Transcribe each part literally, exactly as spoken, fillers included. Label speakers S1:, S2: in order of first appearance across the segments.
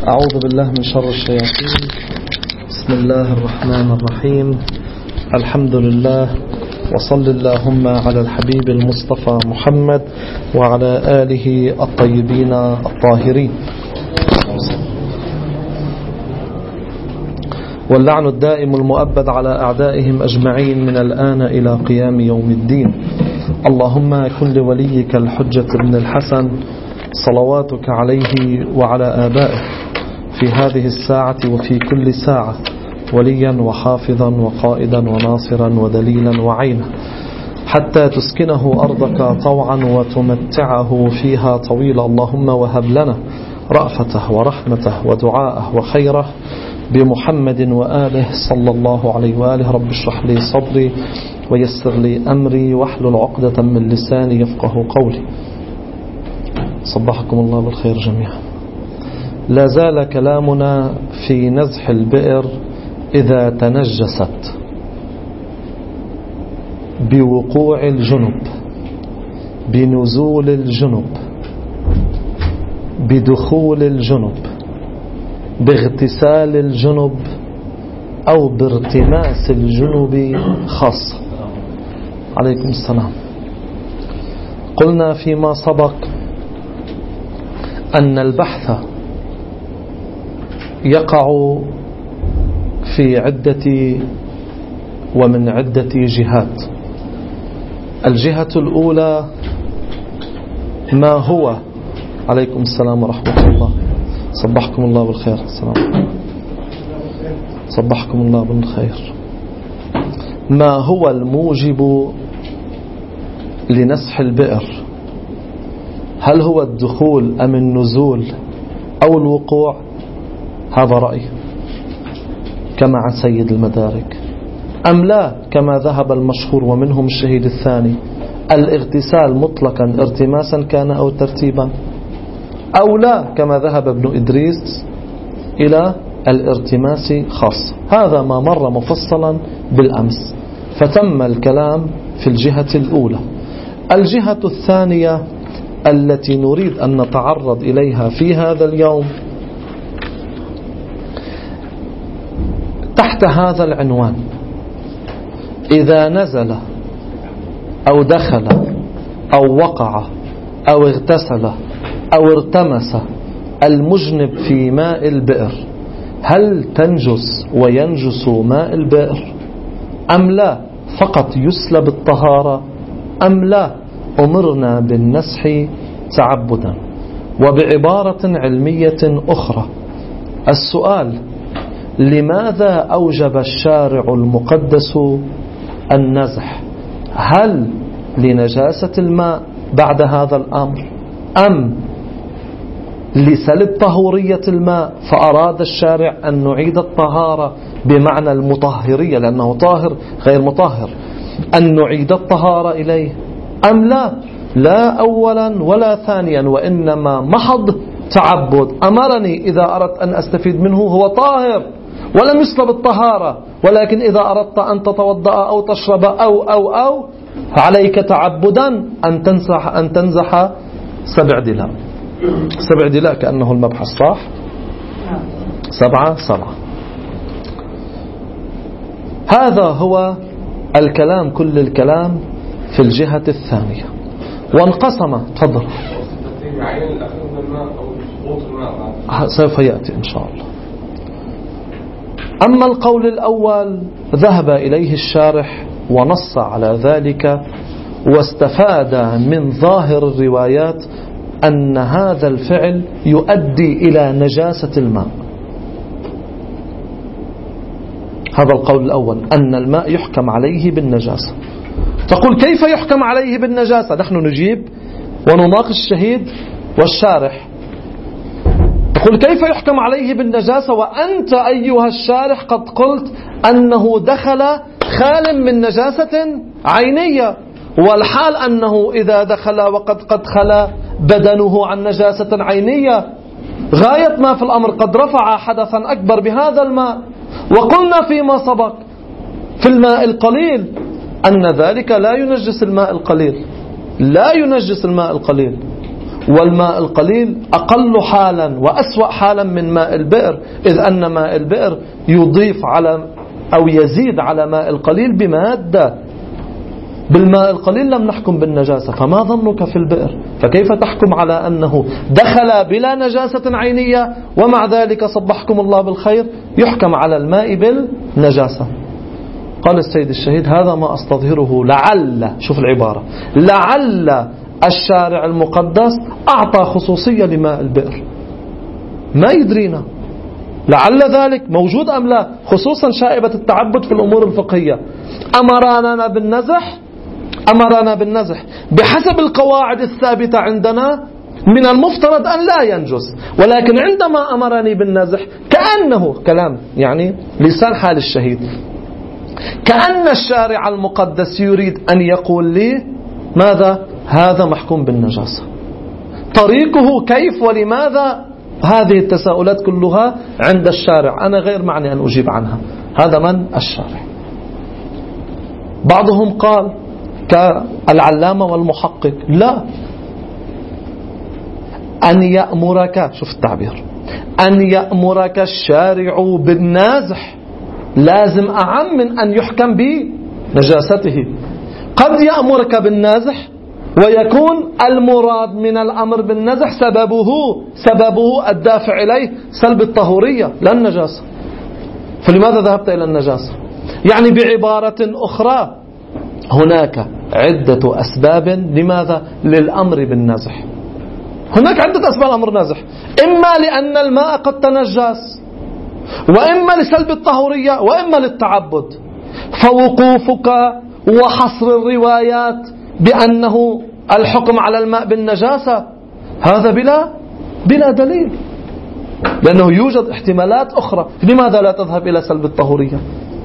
S1: أعوذ بالله من شر الشياطين. بسم الله الرحمن الرحيم. الحمد لله، وصل اللهم على الحبيب المصطفى محمد وعلى آله الطيبين الطاهرين. واللعن الدائم المؤبد على أعدائهم أجمعين من الآن إلى قيام يوم الدين. اللهم كن لوليك الحجة بن الحسن صلواتك عليه وعلى آبائه في هذه الساعة وفي كل ساعة وليا وحافظا وقائدا وناصرا ودليلا وعينا، حتى تسكنه أرضك طوعا وتمتعه فيها طويلا. اللهم وهب لنا رأفته ورحمته ودعاءه وخيره بمحمد وآله صلى الله عليه وآله. رب اشرح لي صدري ويسر لي أمري واحلل عقدة من لساني يفقه قولي. صبحكم الله بالخير جميعا. لا زال كلامنا في نزح البئر إذا تنجست بوقوع الجنب، بنزول الجنب، بدخول الجنب، باغتسال الجنب، أو بارتماس الجنب خاصة. عليكم السلام. قلنا فيما سبق أن البحث يقع في عدة ومن عدة جهات. الجهة الأولى ما هو عليكم السلام ورحمة الله. صبحكم الله بالخير. السلام. صبحكم الله بالخير. ما هو الموجب لنسح البئر؟ هل هو الدخول أم النزول أو الوقوع؟ هذا رأي كما عن سيد المدارك، أم لا كما ذهب المشهور ومنهم الشهيد الثاني الاغتسال مطلقا ارتماسا كان أو ترتيبا، أو لا كما ذهب ابن إدريس إلى الارتماس خاص. هذا ما مر مفصلا بالأمس، فتم الكلام في الجهة الأولى. الجهة الثانية التي نريد أن نتعرض إليها في هذا اليوم تحت هذا العنوان: إذا نزل أو دخل أو وقع أو اغتسل أو ارتمس المجنب في ماء البئر، هل تنجس وينجس ماء البئر أم لا؟ فقط يسلب الطهارة أم لا؟ أمرنا بالنسح تعبدا. وبعبارة علمية أخرى، السؤال: لماذا أوجب الشارع المقدس النزح؟ هل لنجاسة الماء بعد هذا الأمر، أم لسلب طهورية الماء فأراد الشارع أن نعيد الطهارة بمعنى المطهرية لأنه طاهر غير مطهر، أن نعيد الطهارة إليه، أم لا؟ لا أولا ولا ثانيا، وإنما محض تعبد. أمرني إذا أردت أن أستفيد منه هو طاهر ولم يسلب الطهارة، ولكن إذا أردت أن تتوضأ أو تشرب أو أو أو عليك تعبدا أن تنزح أن تنزح سبع دلاء. سبع دلاء كأنه المبحث، صح؟ سبعة سبعة. هذا هو الكلام، كل الكلام في الجهة الثانية. وانقسم. تفضل. سوف يأتي إن شاء الله. أما القول الأول ذهب إليه الشارح ونص على ذلك، واستفاد من ظاهر الروايات أن هذا الفعل يؤدي إلى نجاسة الماء. هذا القول الأول، أن الماء يحكم عليه بالنجاسة. تقول كيف يحكم عليه بالنجاسة؟ نحن نجيب ونناقش الشهيد والشارح. تقول كيف يحكم عليه بالنجاسة وأنت أيها الشارح قد قلت أنه دخل خال من نجاسة عينية، والحال أنه إذا دخل وقد قد خلا بدنه عن نجاسة عينية، غاية ما في الأمر قد رفع حدثا أكبر بهذا الماء. وقلنا فيما سبق في الماء القليل أن ذلك لا ينجس الماء القليل، لا ينجس الماء القليل. والماء القليل أقل حالا وأسوأ حالا من ماء البئر، إذ أن ماء البئر يضيف على أو يزيد على ماء القليل بمادة. بالماء القليل لم نحكم بالنجاسة، فما ظنك في البئر؟ فكيف تحكم على أنه دخل بلا نجاسة عينية ومع ذلك صبحكم الله بالخير يحكم على الماء بالنجاسة؟ قال السيد الشهيد: هذا ما أستظهره، لعل، شوف العبارة، لعل الشارع المقدس أعطى خصوصية لماء البئر، ما يدرينا، لعل ذلك موجود أم لا، خصوصا شائبة التعبد في الأمور الفقهية. أمرنا بالنزح أمرنا بالنزح بحسب القواعد الثابتة عندنا، من المفترض أن لا ينجس، ولكن عندما أمرني بالنزح كأنه كلام يعني لسان حال الشهيد، كأن الشارع المقدس يريد أن يقول لي ماذا؟ هذا محكوم بالنجاسة. طريقه كيف ولماذا؟ هذه التساؤلات كلها عند الشارع، أنا غير معني أن أجيب عنها. هذا من؟ الشارع. بعضهم قال كالعلامة والمحقق: لا، أن يأمرك، شوف التعبير، أن يأمرك الشارع بالنازح لازم أعم من أن يحكم بنجاسته. قد يأمرك بالنازح ويكون المراد من الأمر بالنزح سببه سببه الدافع إليه سلب الطهورية لا النجاسة، فلماذا ذهبت إلى النجاسة؟ يعني بعبارة أخرى هناك عدة أسباب لماذا؟ للأمر بالنزح. هناك عدة أسباب الأمر بالنزح، إما لأن الماء قد تنجس، وإما لسلب الطهورية، وإما للتعبد. فوقوفك وحصر الروايات بأنه الحكم على الماء بالنجاسة هذا بلا بلا دليل، لأنه يوجد احتمالات أخرى. لماذا لا تذهب إلى سلب الطهورية؟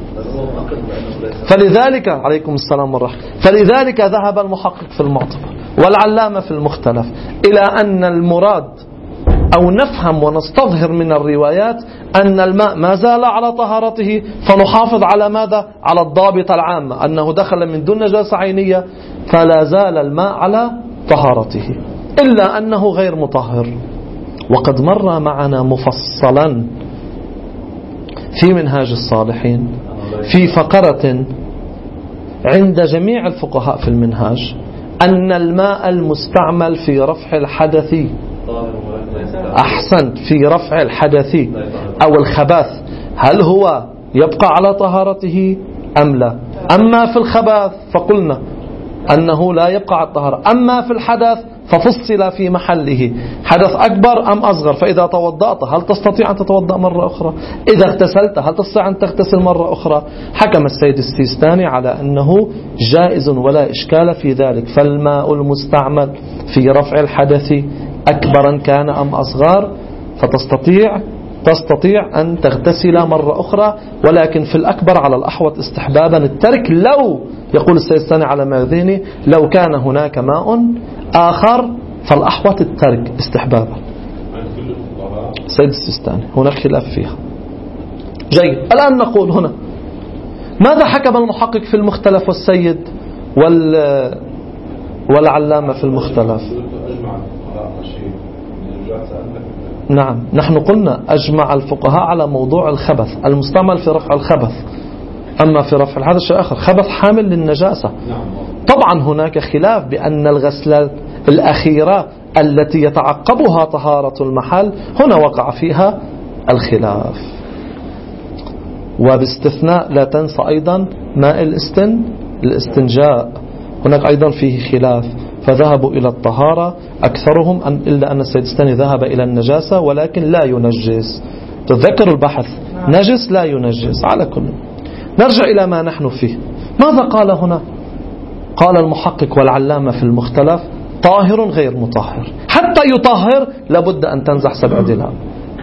S1: فلذلك عليكم السلام والرحمة فلذلك ذهب المحقق في المعتبر والعلامة في المختلف إلى أن المراد أو نفهم ونستظهر من الروايات أن الماء ما زال على طهارته، فنحافظ على ماذا؟ على الضابط العامة أنه دخل من دون نجاسة عينية، فلا زال الماء على طهارته، إلا أنه غير مطهر. وقد مر معنا مفصلا في منهاج الصالحين في فقرة عند جميع الفقهاء في المنهاج أن الماء المستعمل في رفع الحدث، أحسنت، في رفع الحدث أو الخباث، هل هو يبقى على طهارته أم لا؟ أما في الخباث فقلنا أنه لا يبقى على الطهارة، أما في الحدث ففصل في محله، حدث أكبر أم أصغر. فإذا توضأت هل تستطيع أن تتوضأ مرة أخرى؟ إذا اغتسلت هل تستطيع أن تغتسل مرة أخرى؟ حكم السيد السيستاني على أنه جائز ولا إشكال في ذلك. فالماء المستعمل في رفع الحدث أكبرا كان أم أصغر فتستطيع تستطيع أن تغتسل مرة أخرى، ولكن في الأكبر على الأحوط استحبابا الترك، لو يقول السيستاني على ما ذهني لو كان هناك ماء آخر فالأحوط الترك استحبابا. السيد السيستاني هناك خلاف فيها. جيد، الآن نقول هنا ماذا حكم المحقق في المختلف والسيد وال والعلامة في المختلف؟ نعم، نحن قلنا أجمع الفقهاء على موضوع الخبث المستعمل في رفع الخبث، أما في رفع الحدث شيء آخر، خبث حامل للنجاسة. طبعا هناك خلاف بأن الغسلة الأخيرة التي يتعقبها طهارة المحل هنا وقع فيها الخلاف، وباستثناء لا تنسى أيضا ماء الاستن الاستنجاء هناك أيضا فيه خلاف، فذهبوا إلى الطهارة أكثرهم، إلا أن السيستاني ذهب إلى النجاسة ولكن لا ينجس. تذكروا البحث، نجس لا ينجس. على كل، نرجع إلى ما نحن فيه. ماذا قال هنا؟ قال المحقق والعلامة في المختلف طاهر غير مطهر، حتى يطهر لابد أن تنزح سبع دلال.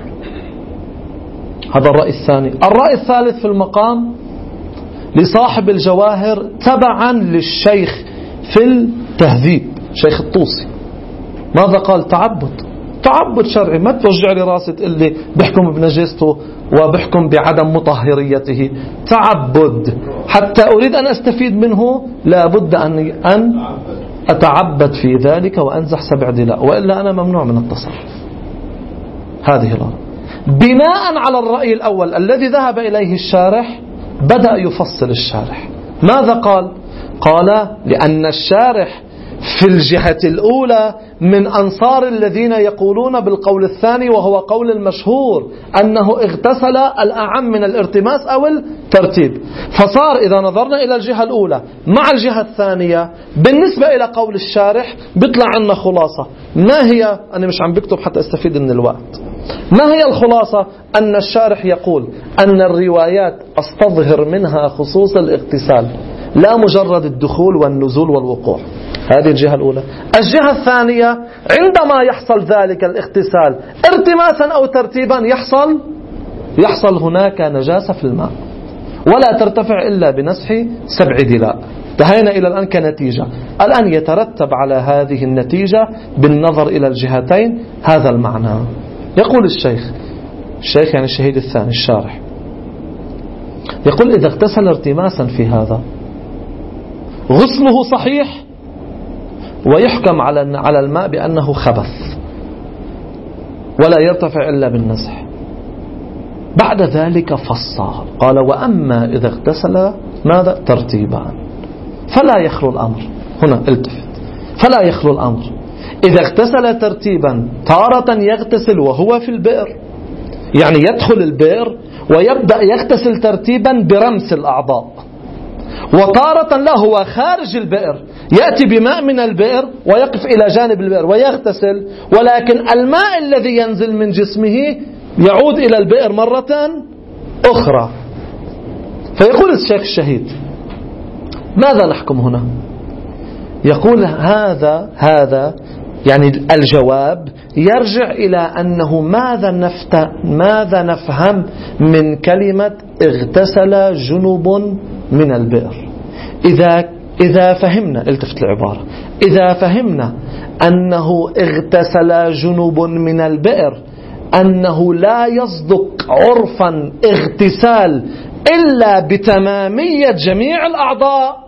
S1: هذا الرأي الثاني. الرأي الثالث في المقام لصاحب الجواهر تبعا للشيخ في التهذيب، شيخ الطوسي. ماذا قال؟ تعبد تعبد شرعي، ما توجع لي راسي تقول لي بحكم بنجاسته وبحكم بعدم مطهريته، تعبد حتى أريد أن أستفيد منه لابد أن أن أتعبد في ذلك وأنزح سبع دلاء، وإلا أنا ممنوع من التصرف. هذه الرأي. بناء على الرأي الأول الذي ذهب إليه الشارح بدأ يفصل الشارح. ماذا قال؟ قال لأن الشارح في الجهة الأولى من أنصار الذين يقولون بالقول الثاني، وهو قول المشهور أنه اغتسل الأعم من الارتماس أو الترتيب. فصار إذا نظرنا إلى الجهة الأولى مع الجهة الثانية بالنسبة إلى قول الشارح بيطلع عنا خلاصة. ما هي؟ أنا مش عم بكتب حتى استفيد من الوقت. ما هي الخلاصة؟ أن الشارح يقول أن الروايات أستظهر منها خصوص الاغتسال لا مجرد الدخول والنزول والوقوع. هذه الجهة الأولى. الجهة الثانية عندما يحصل ذلك الاغتسال ارتماسا أو ترتيبا يحصل يحصل هناك نجاسة في الماء ولا ترتفع إلا بنسح سبع دلاء. انتهينا إلى الآن كنتيجة. الآن يترتب على هذه النتيجة بالنظر إلى الجهتين هذا المعنى. يقول الشيخ الشيخ يعني الشهيد الثاني الشارح يقول إذا اغتسل ارتماسا في هذا غسله صحيح ويحكم على على الماء بأنه خبث ولا يرتفع إلا بالنزح. بعد ذلك فصل قال وأما إذا اغتسل ماذا؟ ترتيبا فلا يخلو الأمر. هنا التفت، فلا يخلو الأمر إذا اغتسل ترتيبا تارة يغتسل وهو في البئر، يعني يدخل البئر ويبدأ يغتسل ترتيبا برمس الأعضاء، وتارة لا هو خارج البئر يأتي بماء من البئر ويقف إلى جانب البئر ويغتسل، ولكن الماء الذي ينزل من جسمه يعود إلى البئر مرة أخرى. فيقول الشيخ الشهيد ماذا نحكم هنا؟ يقول هذا هذا يعني الجواب يرجع إلى أنه ماذا نفت ماذا نفهم من كلمة اغتسل جنوب من البئر. إذا إذا فهمنا التفت العبارة إذا فهمنا أنه اغتسل جنوب من البئر أنه لا يصدق عرفا اغتسال إلا بتمامية جميع الأعضاء،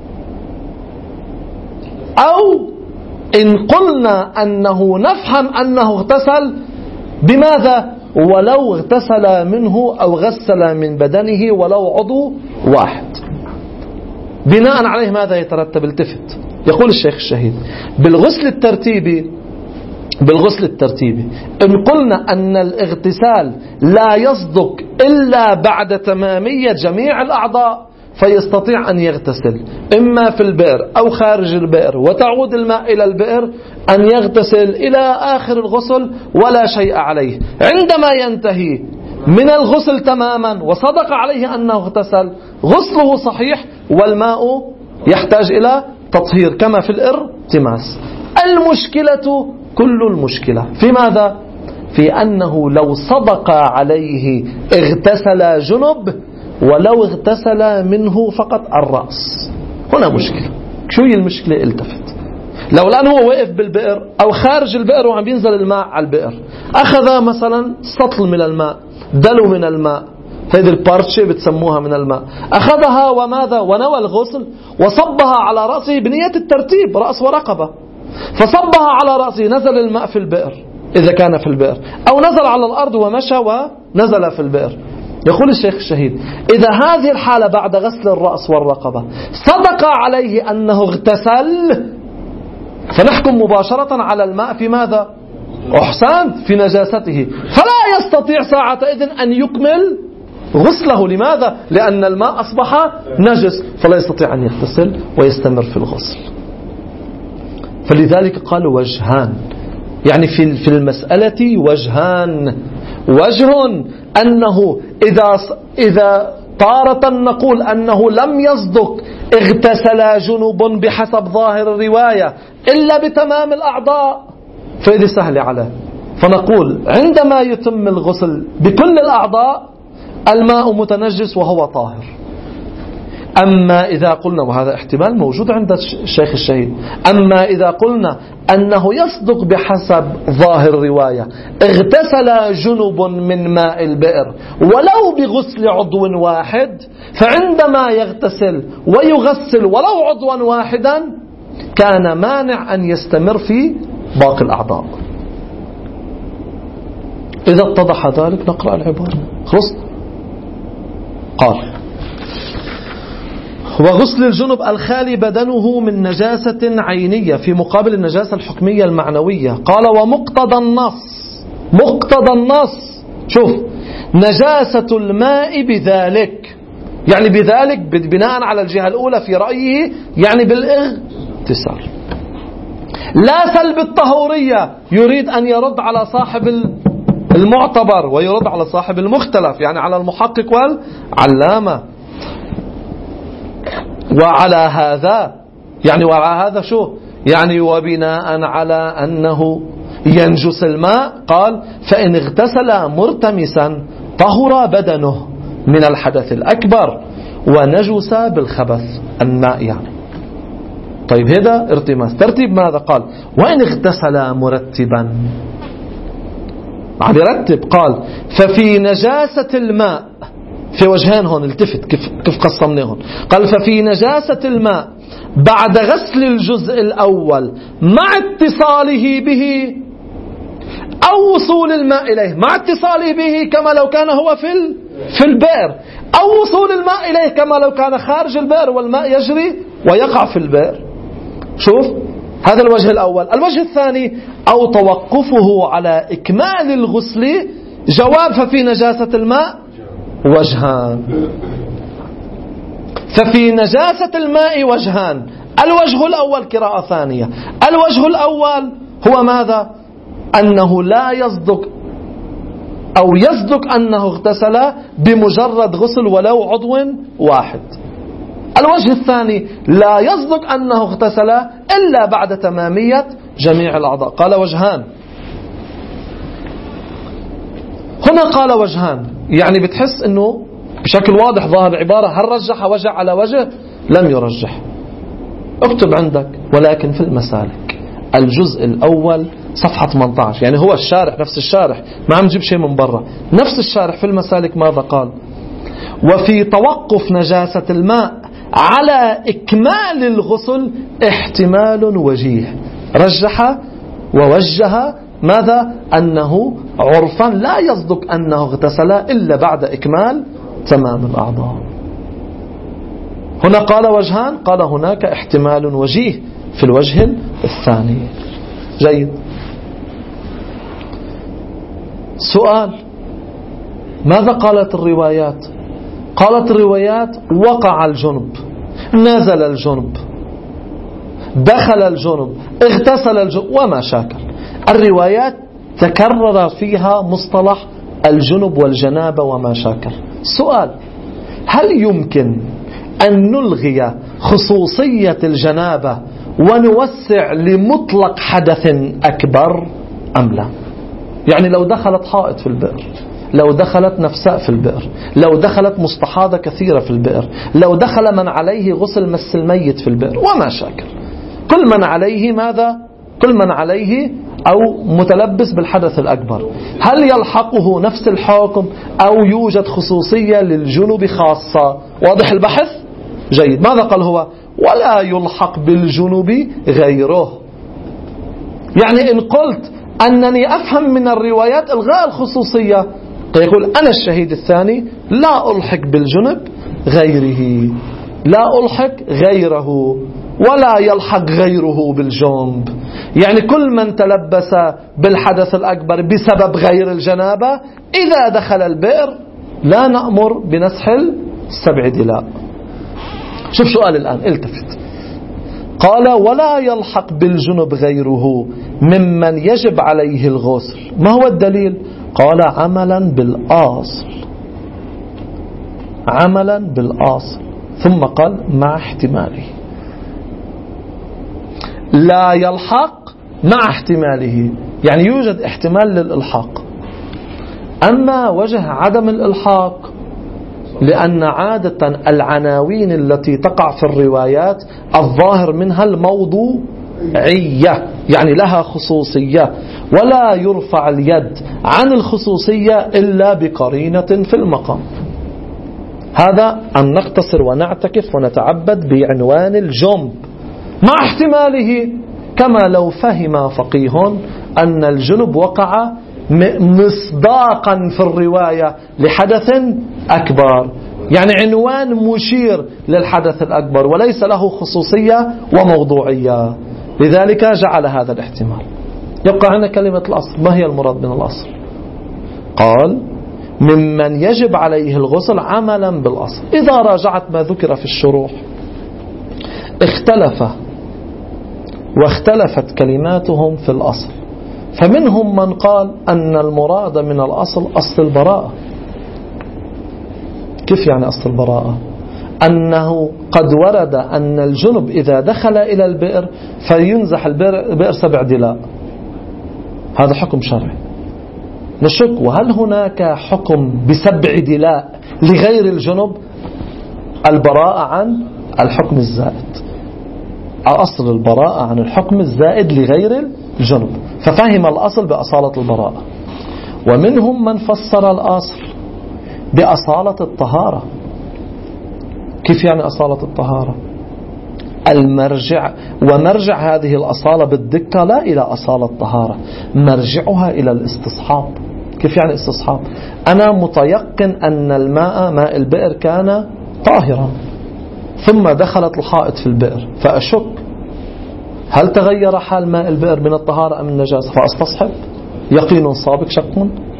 S1: أو إن قلنا أنه نفهم أنه اغتسل بماذا؟ ولو اغتسل منه أو غسل من بدنه ولو عضو واحد. بناء عليه ماذا يترتب؟ التفت. يقول الشيخ الشهيد بالغسل الترتيبي بالغسل الترتيبي إن قلنا أن الاغتسال لا يصدق إلا بعد تمامية جميع الأعضاء فيستطيع أن يغتسل إما في البئر أو خارج البئر وتعود الماء إلى البئر أن يغتسل إلى آخر الغسل ولا شيء عليه. عندما ينتهي من الغسل تماما وصدق عليه أنه اغتسل غسله صحيح والماء يحتاج إلى تطهير كما في الارتماس. المشكلة كل المشكلة في ماذا؟ في أنه لو صدق عليه اغتسل جنب ولو اغتسل منه فقط الرأس. هنا مشكلة. شو هي المشكلة؟ التفت. لو الآن هو واقف بالبئر أو خارج البئر وعم بينزل الماء على البئر، أخذ مثلا سطل من الماء، دلو من الماء، هذه البارتشة بتسموها من الماء، أخذها وماذا؟ ونوى الغسل وصبها على رأسه بنية الترتيب رأس ورقبة، فصبها على رأسه نزل الماء في البئر إذا كان في البئر، أو نزل على الأرض ومشى ونزل في البئر. يقول الشيخ الشهيد إذا هذه الحالة بعد غسل الرأس والرقبة صدق عليه أنه اغتسل فنحكم مباشرة على الماء في ماذا؟ أحسنت، في نجاسته، فلا يستطيع ساعة إذن أن يكمل غسله. لماذا؟ لأن الماء أصبح نجس فلا يستطيع أن يغتسل ويستمر في الغسل. فلذلك قالوا وجهان، يعني في في المسألة وجهان. وجه أنه إذا إذا تارة نقول أنه لم يصدق اغتسل جنوب بحسب ظاهر الرواية إلا بتمام الأعضاء فإذا سهل عليه، فنقول عندما يتم الغسل بكل الأعضاء الماء متنجس وهو طاهر. أما إذا قلنا، وهذا احتمال موجود عند الشيخ الشهيد، أما إذا قلنا أنه يصدق بحسب ظاهر الرواية اغتسل جنب من ماء البئر ولو بغسل عضو واحد، فعندما يغتسل ويغسل ولو عضوا واحدا كان مانع أن يستمر في باقي الأعضاء. إذا اتضح ذلك نقرأ العبارة. خلص. قال: وغسل الجنب الخالي بدنه من نجاسة عينية في مقابل النجاسة الحكمية المعنوية. قال: ومقتضى النص، مقتضى النص، شوف، نجاسة الماء بذلك، يعني بذلك بناء على الجهة الأولى في رأيه، يعني بالاغتسال، لا سلب الطهورية. يريد أن يرد على صاحب المعتبر ويرد على صاحب المختلف، يعني على المحقق والعلامة. وعلى هذا، يعني وعلى هذا شو؟ يعني وبناء على أنه ينجس الماء، قال: فإن اغتسل مرتمسا طهر بدنه من الحدث الأكبر ونجس بالخبث الماء يعني. طيب هذا ارتماس. ترتيب ماذا؟ قال: وإن اغتسل مرتبا، على يرتب. قال: ففي نجاسة الماء في وجهين هون، التفت كيف كيف قسمناه هون. قال: ففي نجاسة الماء بعد غسل الجزء الأول مع اتصاله به أو وصول الماء إليه، مع اتصاله به كما لو كان هو في في البئر، أو وصول الماء إليه كما لو كان خارج البئر والماء يجري ويقع في البئر. شوف، هذا الوجه الأول. الوجه الثاني: أو توقفه على إكمال الغسل. جواب: ففي نجاسة الماء وجهان. ففي نجاسة الماء وجهان. الوجه الأول قراءة ثانية. الوجه الأول هو ماذا؟ أنه لا يصدق أو يصدق أنه اغتسل بمجرد غسل ولو عضو واحد. الوجه الثاني: لا يصدق أنه اغتسل إلا بعد تمامية جميع الأعضاء. قال: وجهان. هنا قال وجهان، يعني بتحس أنه بشكل واضح ظاهر العبارة. هل رجح وجه على وجه؟ لم يرجح. اكتب عندك: ولكن في المسالك الجزء الأول صفحة ثمانية عشر، يعني هو الشارح نفس الشارح، ما عم نجيب شيء من برا، نفس الشارح في المسالك ماذا قال؟ وفي توقف نجاسة الماء على إكمال الغسل احتمال وجيه. رجح ووجه ماذا؟ أنه عرفا لا يصدق أنه اغتسل إلا بعد إكمال تمام الأعضاء. هنا قال وجهان، قال هناك احتمال وجيه في الوجه الثاني. جيد. سؤال: ماذا قالت الروايات؟ قالت الروايات: وقع الجنب، نزل الجنب، دخل الجنب، اغتسل الجنب وما شاكل. الروايات تكرر فيها مصطلح الجنب والجنابة وما شاكل. سؤال: هل يمكن أن نلغي خصوصية الجنابة ونوسع لمطلق حدث أكبر أم لا؟ يعني لو دخلت حائط في البئر، لو دخلت نفساء في البئر، لو دخلت مستحاضة كثيرة في البئر، لو دخل من عليه غسل مس الميت في البئر وما شاكل، كل من عليه ماذا؟ كل من عليه أو متلبس بالحدث الأكبر، هل يلحقه نفس الحكم أو يوجد خصوصية للجنب خاصة؟ واضح البحث؟ جيد. ماذا قال هو؟ ولا يلحق بالجنب غيره. يعني إن قلت أنني أفهم من الروايات إلغاء الخصوصية، يقول أنا الشهيد الثاني لا ألحق بالجنب غيره، لا ألحق غيره ولا يلحق غيره بالجنب. يعني كل من تلبس بالحدث الأكبر بسبب غير الجنابة إذا دخل البئر لا نأمر بنسح السبع دلاء. شوف سؤال الآن، التفت. قال: ولا يلحق بالجنب غيره ممن يجب عليه الغسل. ما هو الدليل؟ قال: عملا بالأصل، عملا بالأصل. ثم قال: مع احتماله. لا يلحق مع احتماله، يعني يوجد احتمال للإلحاق. أما وجه عدم الإلحاق لأن عادة العناوين التي تقع في الروايات الظاهر منها الموضوعية، يعني لها خصوصية، ولا يرفع اليد عن الخصوصية إلا بقرينة في المقام. هذا أن نقتصر ونعتكف ونتعبد بعنوان الجنب. مع احتماله، كما لو فهم فقيه أن الجنب وقع مصداقا في الرواية لحدث أكبر، يعني عنوان مشير للحدث الأكبر وليس له خصوصية وموضوعية، لذلك جعل هذا الاحتمال. يبقى عندنا كلمة الأصل. ما هي المراد من الأصل؟ قال ممن يجب عليه الغسل عملا بالأصل. إذا راجعت ما ذكر في الشروح اختلف واختلفت كلماتهم في الأصل، فمنهم من قال أن المراد من الأصل أصل البراءة. كيف يعني أصل البراءة؟ أنه قد ورد أن الجنب إذا دخل إلى البئر فينزح البئر سبع دلاء، هذا حكم شرعي. نشك وهل هناك حكم بسبع دلاء لغير الجنب؟ البراءة عن الحكم الزائد، أصل البراءة عن الحكم الزائد لغير الجنب، ففهم الأصل بأصالة البراءة. ومنهم من فسر الأصل بأصالة الطهارة. كيف يعني أصالة الطهارة؟ المرجع ومرجع هذه الأصالة بالدقة لا إلى أصالة الطهارة، مرجعها إلى الاستصحاب. كيف يعني استصحاب؟ أنا متيقن أن الماء ماء البئر كان طاهرا، ثم دخلت الحائط في البئر، فأشك هل تغير حال ماء البئر من الطهارة أم النجاسة، فأستصحب. يقين سابق شك.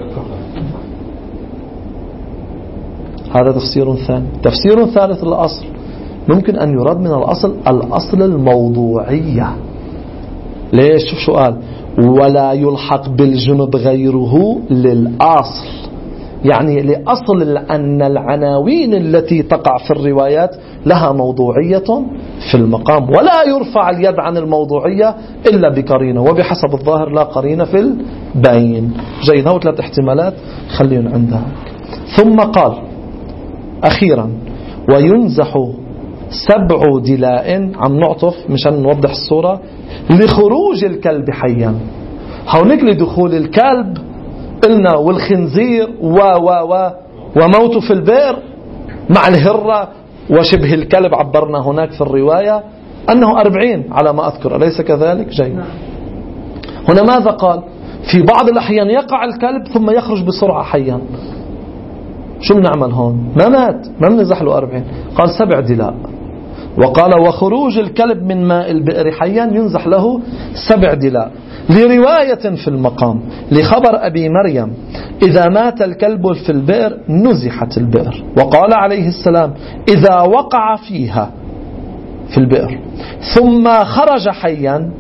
S1: هذا تفسير ثاني. تفسير ثالث للأصل، ممكن أن يراد من الأصل الأصل الموضوعية. ليش؟ شوف شو قال: ولا يلحق بالجنب غيره للأصل، يعني لأصل أن العناوين التي تقع في الروايات لها موضوعية في المقام، ولا يرفع اليد عن الموضوعية إلا بقرينة، وبحسب الظاهر لا قرينة في البين. جيد، هو ثلاث احتمالات خلينا عندها. ثم قال أخيرا: وينزح سبع دلاء، عم نعطف مشان نوضح الصورة، لخروج الكلب حيا. هونيك لدخول الكلب قلنا والخنزير و و و وموته في البئر مع الهرة وشبه الكلب، عبرنا هناك في الرواية أنه أربعين على ما أذكر، أليس كذلك؟ جيد. هنا ماذا قال؟ في بعض الأحيان يقع الكلب ثم يخرج بسرعة حيا، شو بنعمل هون؟ ما مات، ما بنزح له أربعين. قال سبع دلاء. وقال: وخروج الكلب من ماء البئر حيا ينزح له سبع دلاء، لرواية في المقام لخبر أبي مريم: إذا مات الكلب في البئر نزحت البئر. وقال عليه السلام: إذا وقع فيها في البئر ثم خرج حيا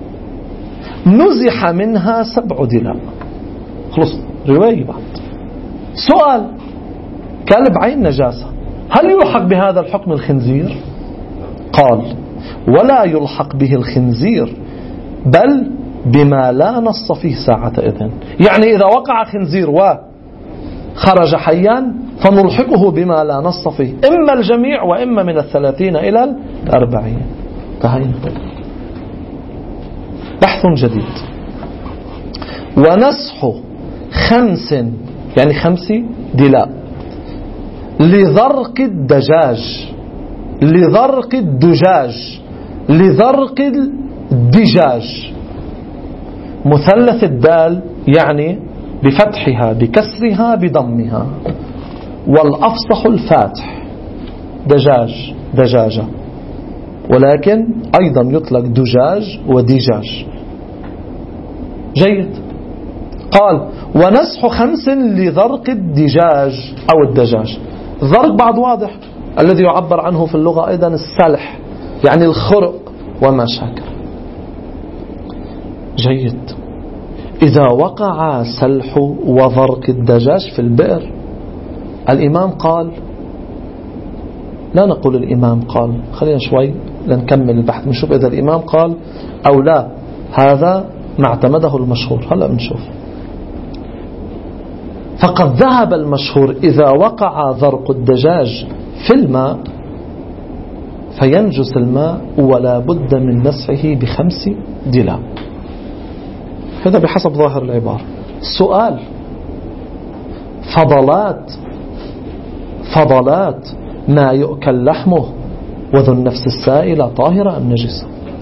S1: نزح منها سبع دلاء. خلص رواية بعد. سؤال: كلب عين نجاسة، هل يلحق بهذا الحكم الخنزير؟ قال: ولا يلحق به الخنزير، بل بما لا نص فيه ساعة إذن. يعني إذا وقع خنزير وخرج حيا فنلحقه بما لا نص فيه، إما الجميع وإما من الثلاثين إلى الأربعين. انتهينا. بحث جديد: ونسح خمس، يعني خمس دلاء، لذرق الدجاج، لذرق الدجاج، لذرق الدجاج. مثلث الدال يعني بفتحها بكسرها بضمها، والأفصح الفاتح. دجاج دجاجة، ولكن أيضا يطلق دجاج ودجاج. جيد. قال: ونسح خمس لذرق الدجاج أو الدجاج. ذرق بعض واضح، الذي يعبر عنه في اللغة أيضا السلح، يعني الخرق وما شاكل. جيد. إذا وقع سلح وذرق الدجاج في البئر، الإمام قال، لا نقول الإمام قال، خلينا شوي لنكمل البحث نشوف إذا الإمام قال أو لا. هذا ما اعتمده المشهور، هلأ بنشوف. فقد ذهب المشهور إذا وقع ذرق الدجاج في الماء فينجس الماء ولا بد من مسحه بخمس دلاء. هذا بحسب ظاهر العبارة. السؤال: فضلات فضلات ما يؤكل لحمه وذو النفس السائلة طاهرة أم نجسة؟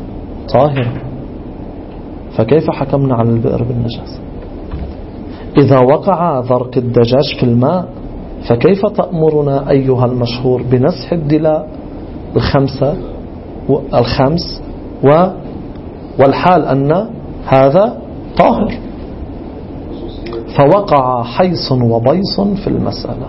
S1: طاهرة، فكيف حكمنا على البئر بالنجاسة؟ إذا وقع ذرق الدجاج في الماء فكيف تأمرنا أيها المشهور بنسح الدلاء الخمسة الخمس و والحال أن هذا طاهر؟ فوقع حيص وبيص في المسألة.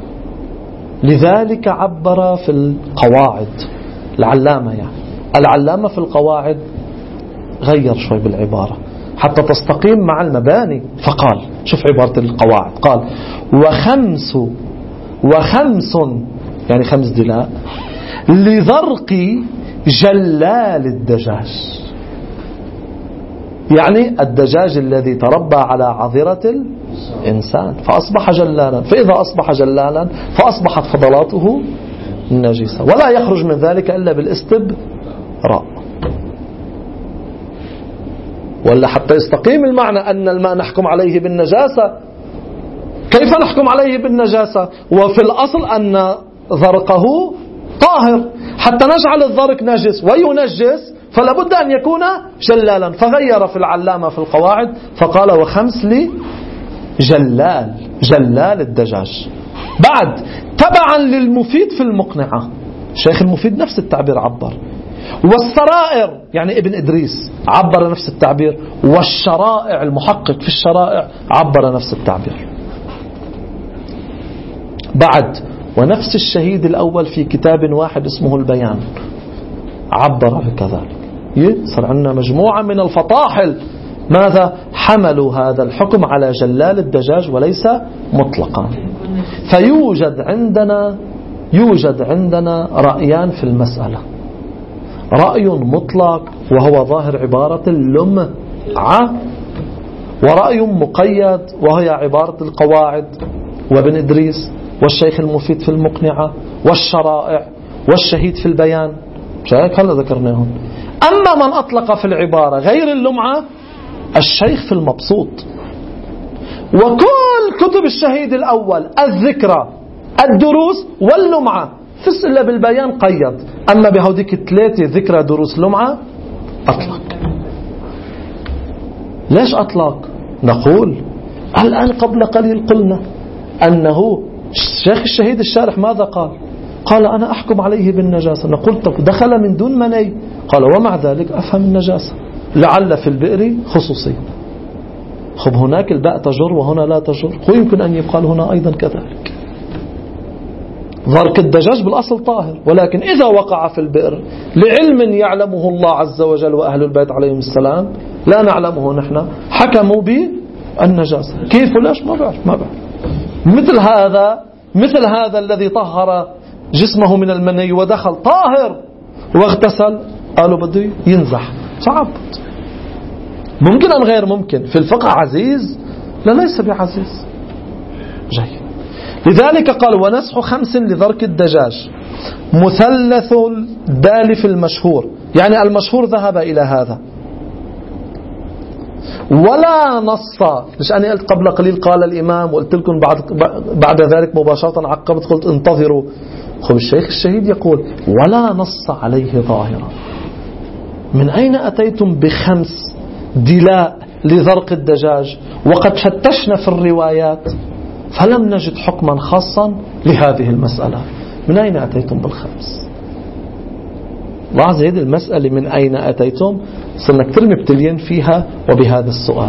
S1: لذلك عبر في القواعد العلامة، يعني العلامة في القواعد غير شوي بالعبارة حتى تستقيم مع المباني، فقال شوف عبارة القواعد، قال وخمس وخمس يعني خمس دلاء لذرق جلال الدجاج، يعني الدجاج الذي تربى على عذرة الإنسان فأصبح جلالا، فإذا أصبح جلالا فأصبحت فضلاته نجسة ولا يخرج من ذلك إلا بالاستبراء. ولا حتى يستقيم المعنى أن الماء نحكم عليه بالنجاسة، كيف نحكم عليه بالنجاسة وفي الأصل أن ذرقه طاهر؟ حتى نجعل الذرق نجس وينجس فلا بد أن يكون جلالا. فغير في العلامة في القواعد فقال وخمس لي جلال جلال الدجاج. بعد تبعا للمفيد في المقنعة، شيخ المفيد نفس التعبير عبر، والسرائر يعني ابن إدريس عبر نفس التعبير، والشرائع المحقق في الشرائع عبر نفس التعبير. بعد ونفس الشهيد الأول في كتاب واحد اسمه البيان عبر كذلك. صار عندنا مجموعة من الفطاحل ماذا حملوا هذا الحكم على جلال الدجاج وليس مطلقا. فيوجد عندنا يوجد عندنا رأيان في المسألة، رأي مطلق وهو ظاهر عبارة اللمعة، ورأي مقيد وهي عبارة القواعد وابن إدريس والشيخ المفيد في المقنعة والشرائع والشهيد في البيان. شايف هلا ذكرناهم. أما من أطلق في العبارة غير اللمعة الشيخ في المبسوط، وكل كتب الشهيد الأول الذكرى الدروس واللمعة فس إلا بالبيان قيد، أما بهوديك ثلاثة ذكرى دروس لمعة أطلق. ليش أطلق؟ نقول الآن قبل قليل قلنا أنه الشيخ الشهيد الشارح ماذا قال؟ قال أنا أحكم عليه بالنجاسة. نقول طب دخل من دون مني، قال ومع ذلك أفهم النجاسة لعل في البئر خصوصي. خب هناك الباء تجر وهنا لا تجر، ويمكن أن يقال هنا أيضا كذلك. ذرق الدجاج بالأصل طاهر، ولكن إذا وقع في البئر لعلم يعلمه الله عز وجل وأهل البيت عليهم السلام لا نعلمه نحن، حكموا بالنجاسة. كيف وليش ما بعرف ما بعرف. مثل هذا مثل هذا الذي طهر جسمه من المني ودخل طاهر واغتسل قالوا بده ينزح، صعب. ممكن أم غير ممكن؟ في الفقه عزيز؟ لا ليس بعزيز. جيد. لذلك قال ونسح خمس لذرق الدجاج مثلث الدال في المشهور، يعني المشهور ذهب إلى هذا ولا نص. مش أنا قلت قبل قليل قال الإمام وقلت لكم بعد بعد ذلك مباشرة عقبت قلت انتظروا. خب الشيخ الشهيد يقول ولا نص عليه ظاهرا. من أين أتيتم بخمس دلاء لذرق الدجاج وقد فتشنا في الروايات فلم نجد حكما خاصا لهذه المسألة؟ من أين أتيتم بالخمس؟ لاحظ هذه المسألة من أين أتيتم صرنا كثير مبتلين فيها وبهذا السؤال.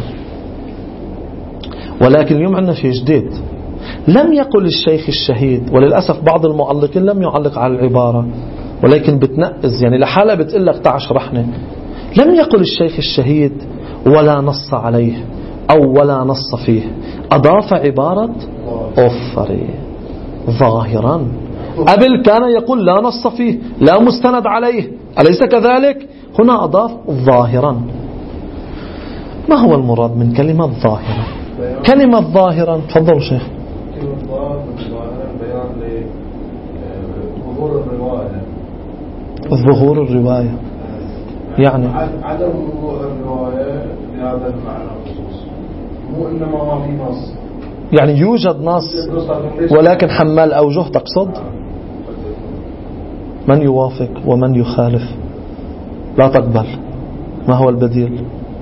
S1: ولكن اليوم عندنا شيء جديد. لم يقل الشيخ الشهيد، وللأسف بعض المعلقين لم يعلق على العبارة ولكن بتنقز يعني لحالة بتقول لك تعال اشرحنا. لم يقل الشيخ الشهيد ولا نص عليه أو ولا نص فيه، أضاف عبارة أفري ظاهرا. قبل كان يقول لا نص فيه لا مستند عليه، أليس كذلك؟ هنا أضاف ظاهرا. ما هو المراد من كلمة ظاهرا؟ كلمة ظاهرا تفضل شيخ. ظهور الرواية يعني
S2: عدم وضوح الرواية بهذا المعنى الخصوصي، مو إنما ما في نص.
S1: يعني يوجد نص ولكن حمال أوجه تقصد؟ من يوافق ومن يخالف لا تقبل. ما هو البديل؟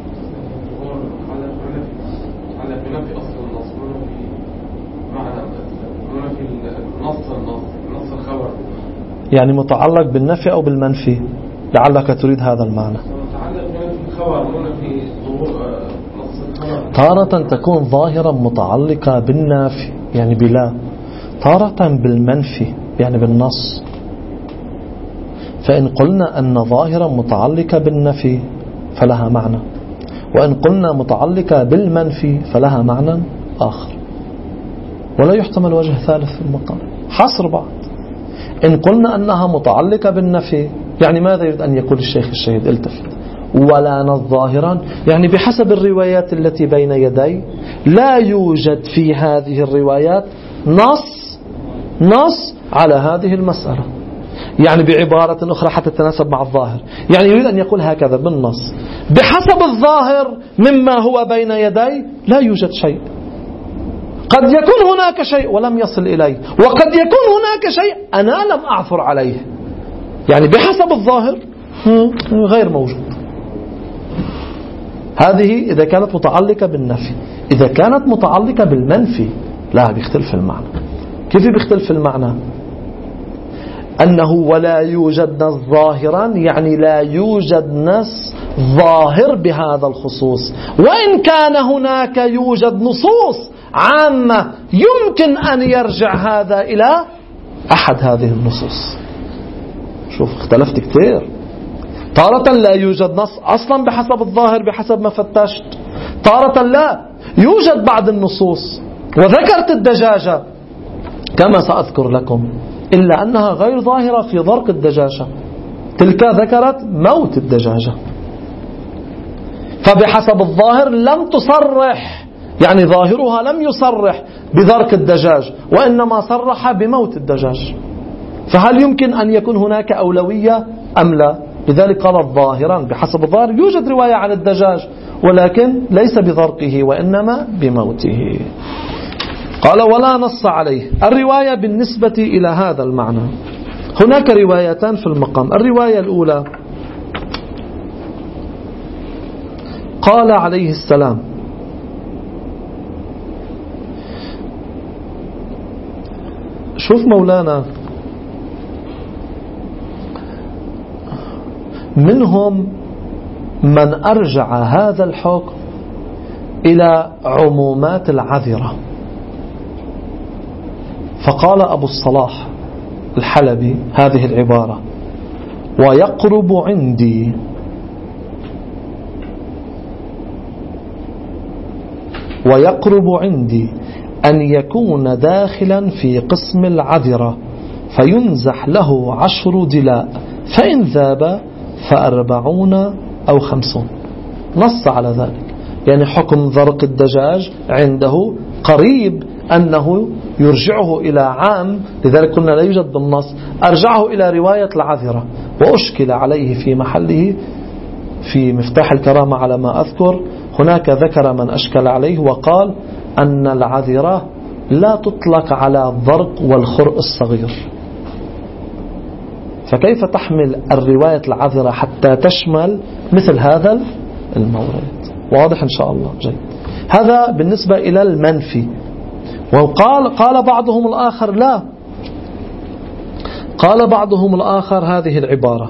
S3: على بنفي أصل النص، بنفي معنى، بنفي النص النص نص الخبر،
S1: يعني متعلق بالنفي أو بالمنفي؟ لعلك تريد هذا المعنى.
S3: متعلق بنفي الخبر، بنفي ظهور نص الخبر.
S1: تارة تكون ظاهرا متعلقة بالنافي يعني بلا، تارة بالمنفي يعني بالنص. فإن قلنا أن ظاهرا متعلقة بالنفي فلها معنى، وإن قلنا متعلقة بالمنفي فلها معنى آخر، ولا يحتمل وجه ثالث في المقام، حصر بعض. إن قلنا أنها متعلقة بالنفي يعني ماذا يريد أن يقول الشيخ الشهيد؟ التفت. ولا نص ظاهرا يعني بحسب الروايات التي بين يدي لا يوجد في هذه الروايات نص نص على هذه المسألة. يعني بعبارة أخرى حتى تتناسب مع الظاهر، يعني يريد أن يقول هكذا بالنص: بحسب الظاهر مما هو بين يدي لا يوجد شيء، قد يكون هناك شيء ولم يصل إليه، وقد يكون هناك شيء أنا لم أعثر عليه. يعني بحسب الظاهر غير موجود. هذه إذا كانت متعلقة بالنفي. إذا كانت متعلقة بالمنفي لا، بيختلف المعنى. كيف بيختلف المعنى؟ أنه ولا يوجد نص ظاهرا يعني لا يوجد نص ظاهر بهذا الخصوص، وإن كان هناك يوجد نصوص عامة يمكن أن يرجع هذا إلى أحد هذه النصوص. شوف اختلفت كتير. تارة لا يوجد نص أصلا بحسب الظاهر بحسب ما فتشت، تارة لا يوجد بعض النصوص. وذكرت الدجاجة كما سأذكر لكم، إلا أنها غير ظاهرة في ضرق الدجاجة، تلك ذكرت موت الدجاجة، فبحسب الظاهر لم تصرح، يعني ظاهرها لم يصرح بذرق الدجاج وإنما صرح بموت الدجاج. فهل يمكن أن يكون هناك أولوية أم لا؟ لذلك قال ظاهرا بحسب الظاهر يوجد رواية عن الدجاج ولكن ليس بذرقه وإنما بموته. قال ولا نص عليه. الرواية بالنسبة إلى هذا المعنى هناك روايتان في المقام. الرواية الأولى قال عليه السلام: شوف مولانا، منهم من أرجع هذا الحكم إلى عمومات العذرة، فقال أبو الصلاح الحلبي هذه العبارة: ويقرب عندي ويقرب عندي أن يكون داخلا في قسم العذرة فينزح له عشر دلاء فإن ذاب فأربعون أو خمسون. نص على ذلك، يعني حكم ذرق الدجاج عنده قريب أنه يرجعه إلى عام، لذلك قلنا لا يوجد بالنص، أرجعه إلى رواية العذرة. وأشكل عليه في محله في مفتاح الكرامة على ما أذكر، هناك ذكر من أشكل عليه وقال أن العذرة لا تطلق على الضرق والخرق الصغير، فكيف تحمل الرواية العذرة حتى تشمل مثل هذا المورد؟ واضح إن شاء الله؟ جيد. هذا بالنسبة إلى المنفي. وقال قال بعضهم الآخر لا، قال بعضهم الآخر هذه العبارة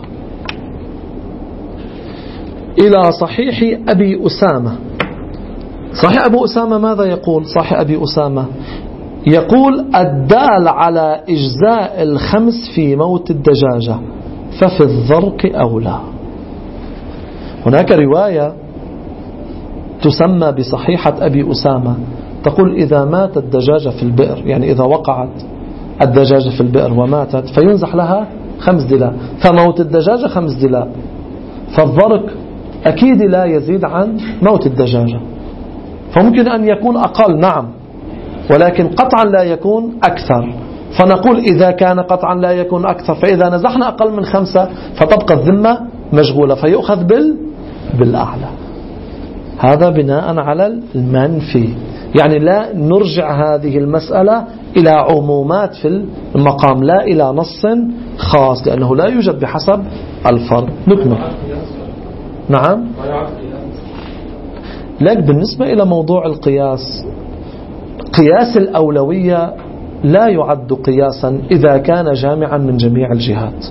S1: إلى صحيح أبي أسامة. صحيح أبو أسامة ماذا يقول؟ صحيح أبي أسامة يقول: الدال على إجزاء الخمس في موت الدجاجة ففي الذرق أولى. هناك رواية تسمى بصحيحة أبي أسامة تقول: إذا مات الدجاجة في البئر، يعني إذا وقعت الدجاجة في البئر وماتت فينزح لها خمس دلاء، فموت الدجاجة خمس دلاء، فالذرق أكيد لا يزيد عن موت الدجاجة، فممكن أن يكون أقل نعم، ولكن قطعا لا يكون أكثر. فنقول إذا كان قطعا لا يكون أكثر، فإذا نزحنا أقل من خمسة فتبقى الذمة مشغولة فيؤخذ بال بالأعلى. هذا بناء على المنفي، يعني لا نرجع هذه المسألة إلى عمومات في المقام، لا إلى نص خاص، لأنه لا يوجد بحسب الفرد. نكمل. نعم. لك بالنسبة إلى موضوع القياس، قياس الأولوية لا يعد قياسا إذا كان جامعا من جميع الجهات.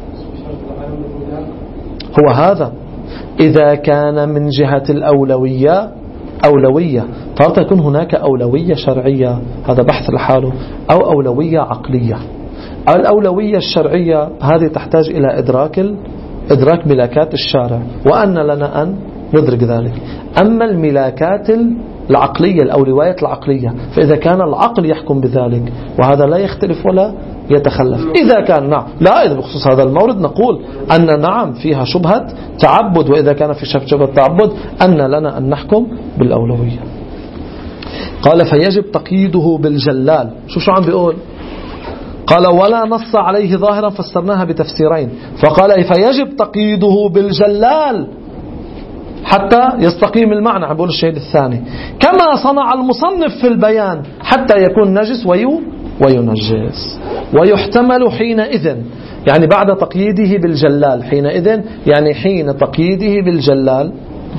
S1: هو هذا إذا كان من جهة الأولوية أولوية، فقد تكون هناك أولوية شرعية، هذا بحث لحاله، أو أولوية عقلية. الأولوية الشرعية هذه تحتاج إلى إدراك إدراك ملاكات الشارع، وأن لنا أن ندرك ذلك. أما الملاكات العقلية، الأولويات العقلية، فإذا كان العقل يحكم بذلك وهذا لا يختلف ولا يتخلف. إذا كان نعم لا، إذا بخصوص هذا المورد نقول أن نعم فيها شبهة تعبد، وإذا كان في شبهة تعبد أن لنا أن نحكم بالأولوية. قال فيجب تقييده بالجلال. شوف شو عم بيقول، قال ولا نص عليه ظاهرا فسرناها بتفسيرين، فقال فيجب تقييده بالجلال حتى يستقيم المعنى. عم بقول الشهيد الثاني كما صنع المصنف في البيان حتى يكون نجس ويو وينجس. ويحتمل حينئذ، يعني بعد تقييده بالجلال، حينئذ يعني حين تقييده بالجلال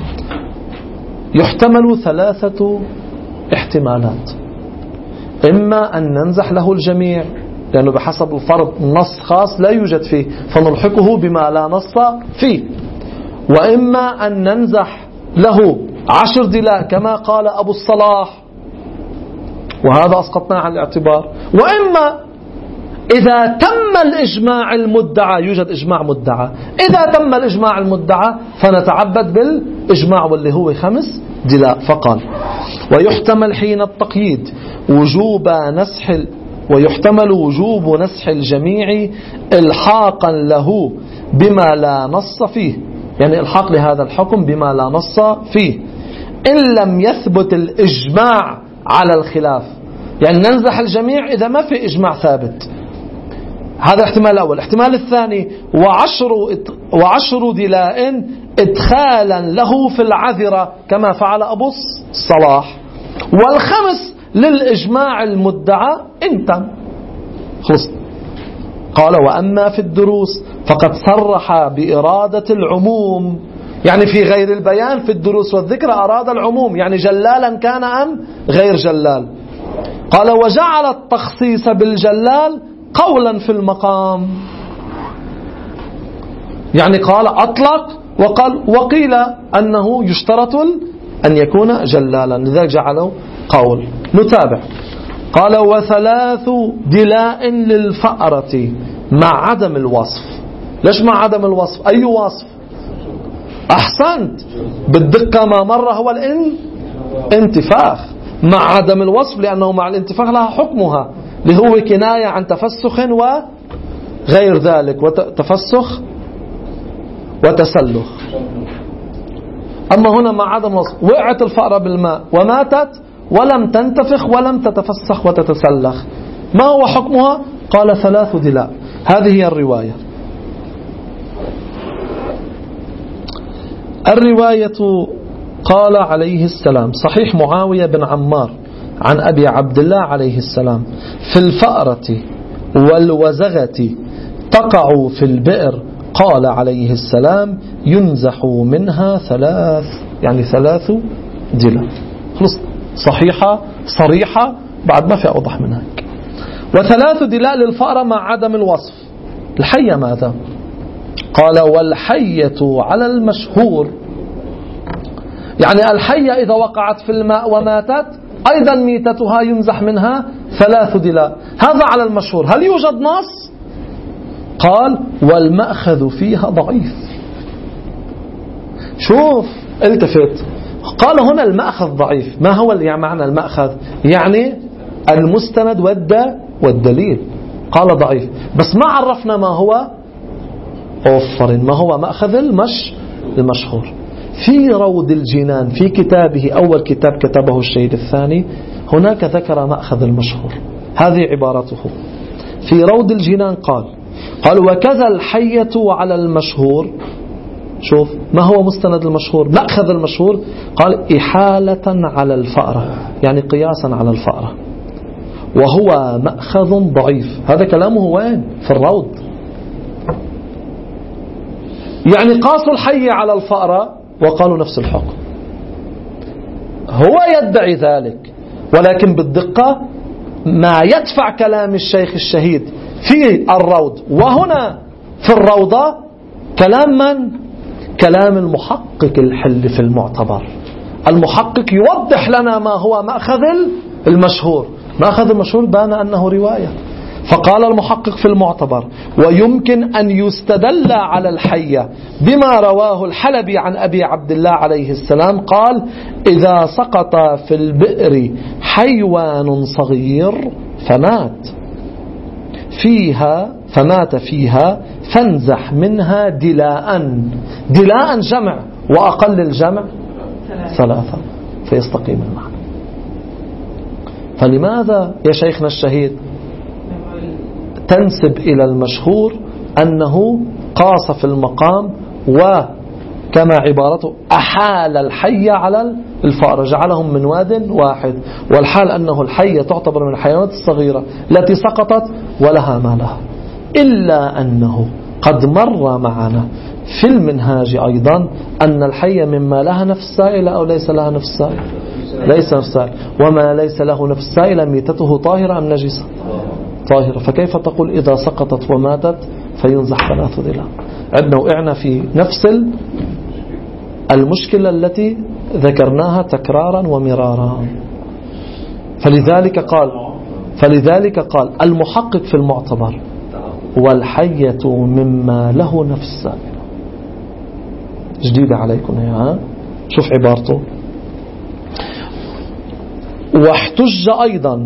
S1: يحتمل ثلاثة احتمالات. إما أن ننزح له الجميع لأنه بحسب الفرض نص خاص لا يوجد فيه فنلحقه بما لا نص فيه، وإما أن ننزح له عشر دلاء كما قال أبو الصلاح وهذا أسقطناه عن الاعتبار، وإما إذا تم الإجماع المدعى، يوجد إجماع مدعى، إذا تم الإجماع المدعى فنتعبد بالإجماع واللي هو خمس دلاء. فقال ويحتمل حين التقييد وجوب نسح ويحتمل وجوب نسح الجميع إلحاقا له بما لا نص فيه، يعني إلحاق لهذا الحكم بما لا نص فيه إن لم يثبت الإجماع على الخلاف، يعني ننزح الجميع إذا ما في إجماع ثابت. هذا الاحتمال الأول. الاحتمال الثاني وعشر, وعشر دلاء إدخالا له في العذرة كما فعل أبو الصلاح. والخمس للإجماع المدعى انت خلص. قال وأما في الدروس فقد صرح بإرادة العموم، يعني في غير البيان في الدروس والذكر أراد العموم، يعني جلالا كان أم غير جلال. قال وجعل التخصيص بالجلال قولا في المقام، يعني قال أطلق وقال وقيل أنه يشترط أن يكون جلالا، لذلك جعله قول. نتابع. قال وثلاث دلاء للفأرة مع عدم الوصف. ليش مع عدم الوصف؟ أي وصف؟ أحسنت، بالدقة ما مر هو الانتفاخ مع عدم الوصف، لأنه مع الانتفاخ لها حكمها اللي هو كناية عن تفسخ وغير ذلك، وتفسخ وتسلخ. أما هنا مع عدم الوصف وقعت الفأرة بالماء وماتت ولم تنتفخ ولم تتفسخ وتتسلخ، ما هو حكمها؟ قال ثلاث دلاء. هذه هي الرواية. الرواية قال عليه السلام صحيح معاوية بن عمار عن أبي عبد الله عليه السلام في الفأرة والوزغة تقع في البئر قال عليه السلام ينزح منها ثلاث، يعني ثلاث دلاء. خلص، صحيحة صريحة بعد ما في أوضح منها. وثلاث دلاء للفأرة مع عدم الوصف. الحية ماذا؟ قال والحية على المشهور، يعني الحية إذا وقعت في الماء وماتت أيضا ميتتها ينزح منها ثلاث دلاء، هذا على المشهور. هل يوجد نص؟ قال والمأخذ فيها ضعيف. شوف التفت، قال هنا المأخذ ضعيف. ما هو يعني معنى المأخذ؟ يعني المستند والدليل. قال ضعيف، بس ما عرفنا ما هو أوفر ما هو مأخذ المش المشهور. في روض الجنان في كتابه، أول كتاب كتبه الشهيد الثاني، هناك ذكر مأخذ المشهور، هذه عبارته في روض الجنان. قال قال وكذا الحية على المشهور. شوف ما هو مستند المشهور، مأخذ المشهور. قال إحالة على الفأرة، يعني قياسا على الفأرة، وهو مأخذ ضعيف. هذا كلامه وين؟ في الروض. يعني قاسوا الحي على الفأرة وقالوا نفس الحكم. هو يدعي ذلك، ولكن بالدقة ما يدفع كلام الشيخ الشهيد في الروض وهنا في الروضة كلام من؟ كلام المحقق الحل في المعتبر. المحقق يوضح لنا ما هو مأخذ المشهور. مأخذ المشهور بان أنه رواية. فقال المحقق في المعتبر: ويمكن أن يستدل على الحية بما رواه الحلبي عن أبي عبد الله عليه السلام قال: إذا سقط في البئر حيوان صغير فمات فيها فمات فيها فانزح منها دلاء. دلاء جمع، وأقل الجمع ثلاثة، فيستقيم المعنى. فلماذا يا شيخنا الشهيد تنسب إلى المشهور أنه قاس في المقام وكما عبارته أحال الحي على الفأر، جعلهم من واد واحد، والحال أنه الحية تعتبر من الحيوانات الصغيرة التي سقطت ولها ما لها. إلا أنه قد مر معنا في المنهاج أيضا أن الحية مما لها نفس سائلة أو ليس لها نفس سائلة. ليس نفس سائلة. وما ليس له نفس سائلة ميتته طاهرة أم نجسة؟ طاهرة. فكيف تقول إذا سقطت وماتت فينزح ثلاث ذراع؟ عندنا وقعنا في نفس المشكلة التي ذكرناها تكرارا ومرارا. فلذلك قال فلذلك قال المحقق في المعتبر: والحية مما له نفس سائلة. جديدة عليكم يا شوف عبارته. واحتج أيضا،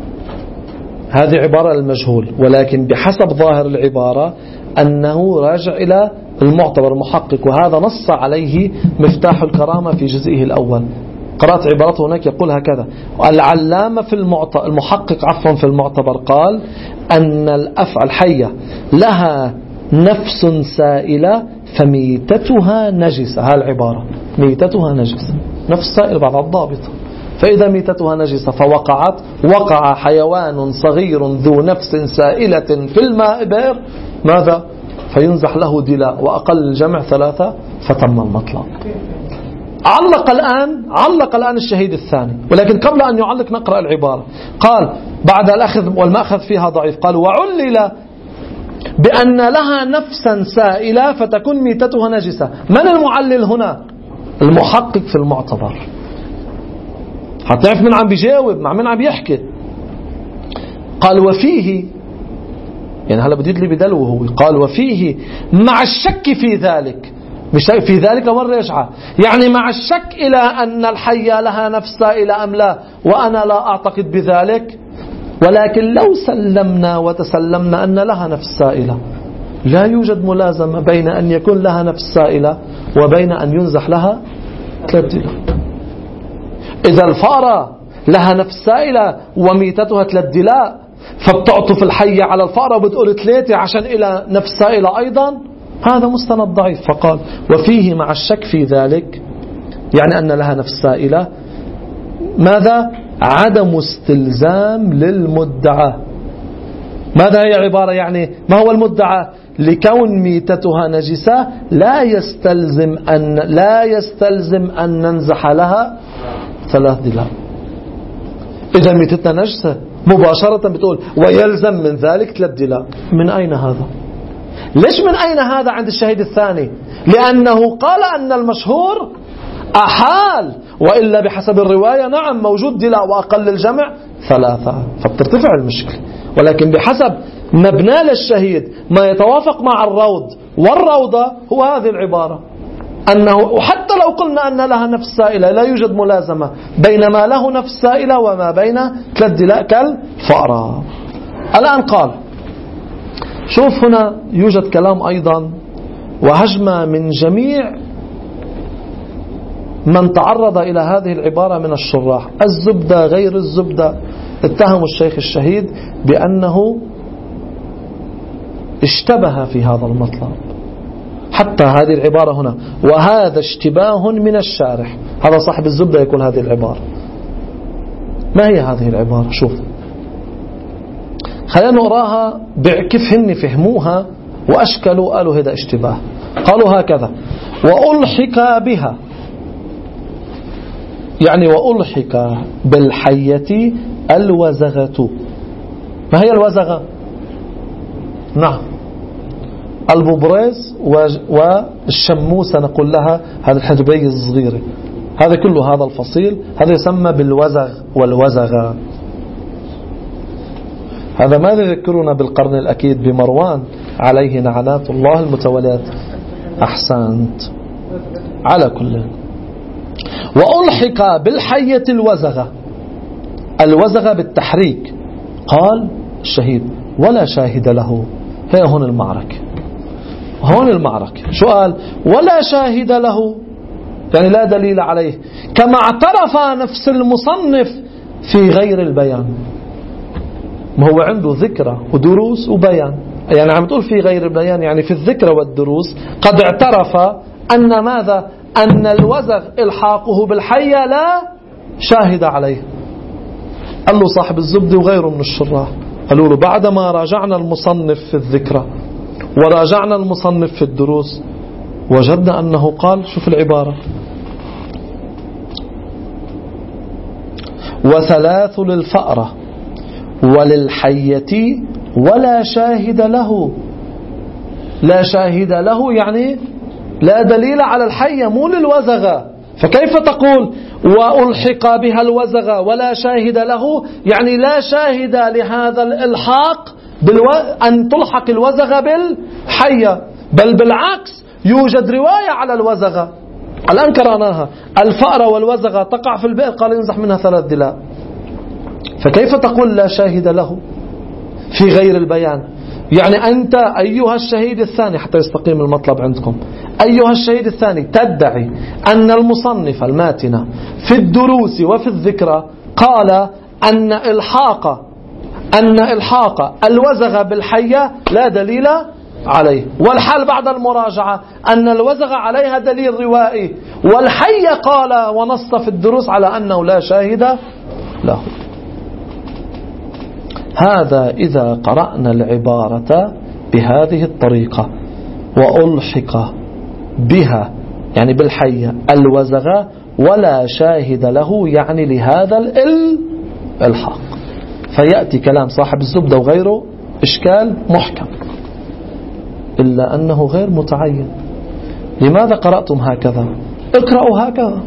S1: هذه عبارة المجهول، ولكن بحسب ظاهر العبارة أنه راجع إلى المعتبر المحقق، وهذا نص عليه مفتاح الكرامة في جزئه الأول. قرأت عبارته هناك يقول هكذا: العلامة في المحقق عفوا في المعتبر قال أن الأفعى الحية لها نفس سائلة فميتتها نجسة. هذه العبارة ميتتها نجسة، نفس سائل بعد الضابط. فإذا ميتتها نجسة فوقعت وقع حيوان صغير ذو نفس سائلة في الماء بئر، ماذا؟ فينزح له دلاء، وأقل الجمع ثلاثة، فتم المطلب. علق الآن علق الآن الشهيد الثاني، ولكن قبل أن يعلق نقرأ العبارة. قال بعد الأخذ والمأخذ فيها ضعيف، قال: وعلل بأن لها نفسا سائلة فتكون ميتتها نجسة. من المعلل هنا؟ المحقق في المعتبر. هتعرف من عم بيجاوب مع من عم بيحكي. قال: وفيه، يعني هلا بديت لي بدلوه هو. قال: وفيه مع الشك في ذلك، مش في ذلك مرة يشعى، يعني مع الشك إلى أن الحية لها نفس سائلة أم لا، وأنا لا أعتقد بذلك، ولكن لو سلمنا وتسلمنا أن لها نفس سائلة لا يوجد ملازمة بين أن يكون لها نفس سائلة وبين أن ينزح لها ثلاث دلاء. إذا الفأرة لها نفس سائلة وميتتها ثلاث دلاء، فبتعطف الحية على الفأرة وبتقول ثلاثة عشان إلى نفس سائلة أيضا، هذا مستند ضعيف. فقال: وفيه مع الشك في ذلك، يعني أن لها نفس سائلة، ماذا؟ عدم استلزام للمدعى. ماذا هي عبارة؟ يعني ما هو المدعى؟ لكون ميتتها نجسة لا يستلزم أن لا يستلزم أن ننزح لها ثلاث دلاء. إذا ميتتنا نجسة مباشرة بتقول ويلزم من ذلك ثلاث دلاء. من أين هذا؟ ليش من أين هذا عند الشهيد الثاني؟ لأنه قال أن المشهور أحال، وإلا بحسب الرواية نعم موجود دلاء وأقل الجمع ثلاثة، فبترتفع المشكلة. ولكن بحسب مبنى للشهيد ما يتوافق مع الروض والروضة هو هذه العبارة، أنه وحتى لو قلنا أن لها نفس سائلة لا يوجد ملازمة بين ما له نفس سائلة وما بين ثلاث دلاء كالفأرة. الآن قال شوف هنا يوجد كلام أيضا وهجمة من جميع من تعرض إلى هذه العبارة من الشراح، الزبدة غير الزبدة، اتهموا الشيخ الشهيد بأنه اشتبه في هذا المطلب. حتى هذه العبارة هنا: وهذا اشتباه من الشارح. هذا صاحب الزبدة يقول هذه العبارة. ما هي هذه العبارة؟ شوف خلينا نقراها كيف هن فهموها وأشكلوا قالوا هذا اشتباه. قالوا هكذا: وألحق بها، يعني وألحق بالحية الوزغة. ما هي الوزغة؟ نعم، الببريز والشموسة نقول لها، هذه الحجبية الصغيرة، هذا كله هذا الفصيل هذا يسمى بالوزغ والوزغة. هذا ما يذكرنا بالقرن الأكيد بمروان عليه لعنات الله المتواليات. أحسنت. على كل، وألحق بالحية الوزغة، الوزغة بالتحريك. قال الشهيد: ولا شاهد له. هي هون المعركة، هون المعركة. شو قال؟ ولا شاهد له، يعني لا دليل عليه، كما اعترف نفس المصنف في غير البيان. ما هو عنده ذكرى ودروس وبيان، يعني عم تقول في غير البيان، يعني في الذكرى والدروس قد اعترف أن ماذا؟ أن الوزغ إلحاقه بالحية لا شاهد عليه. قال له صاحب الزبدة وغيره من الشراح، قالوا له بعدما راجعنا المصنف في الذكرى وراجعنا المصنف في الدروس وجدنا أنه قال، شوف العبارة: وثلاث للفأرة وللحية ولا شاهد له. لا شاهد له يعني لا دليل على الحية، مو للوزغة. فكيف تقول وألحق بها الوزغة ولا شاهد له؟ يعني لا شاهد لهذا الإلحاق بالو... أن تلحق الوزغة بالحية، بل بالعكس يوجد رواية على الوزغة الآن قرأناها: الفأرة والوزغة تقع في البئر، قال ينزح منها ثلاث دلاء. فكيف تقول لا شاهد له في غير البيان؟ يعني أنت أيها الشهيد الثاني، حتى يستقيم المطلب عندكم، أيها الشهيد الثاني تدعي أن المصنف الماتنة في الدروس وفي الذكرى قال أن إلحاق أن إلحاق الوزغ بالحية لا دليل عليه، والحال بعد المراجعة أن الوزغ عليها دليل روائي، والحية قال ونص في الدروس على أنه لا شاهد له. هذا إذا قرأنا العبارة بهذه الطريقة: وألحق بها يعني بالحية الوزغ ولا شاهد له، يعني لهذا الإلحاق. فيأتي كلام صاحب الزبدة وغيره إشكال محكم، إلا أنه غير متعين. لماذا قرأتم هكذا؟ اقرأوا هكذا: